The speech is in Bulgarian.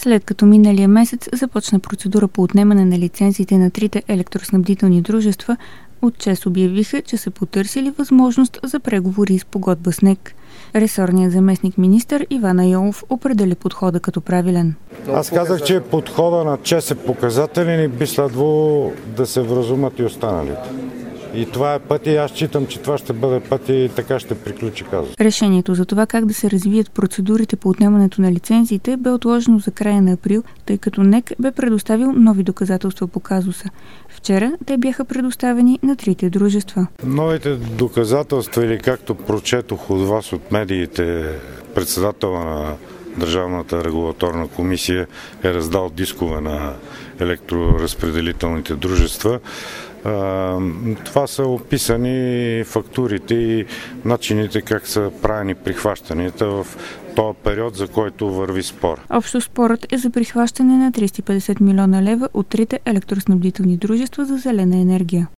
След като миналия месец започна процедура по отнемане на лицензиите на трите електроснабдителни дружества, от ЧЕЗ обявиха, че са потърсили възможност за преговори и спогодба с НЕК. Ресорният заместник-министър Иван Айолов определи подхода като правилен. Аз казах, че подхода на ЧЕЗ е показателен и би следвало да се вразумат и останалите. И това е път и аз считам, че това ще бъде път и така ще приключи казуса. Решението за това как да се развият процедурите по отнемането на лицензиите бе отложено за края на април, тъй като НЕК бе предоставил нови доказателства по казуса. Вчера те бяха предоставени на трите дружества. Новите доказателства, или както прочетох от вас от медиите, председателя на Държавната регулаторна комисия е раздал дискове на електроразпределителните дружества. Това са описани фактурите и начините как са правени прихващанията в този период, за който върви спор. Общо спорът е за прихващане на 350 милиона лева от трите електроснабдителни дружества за зелена енергия.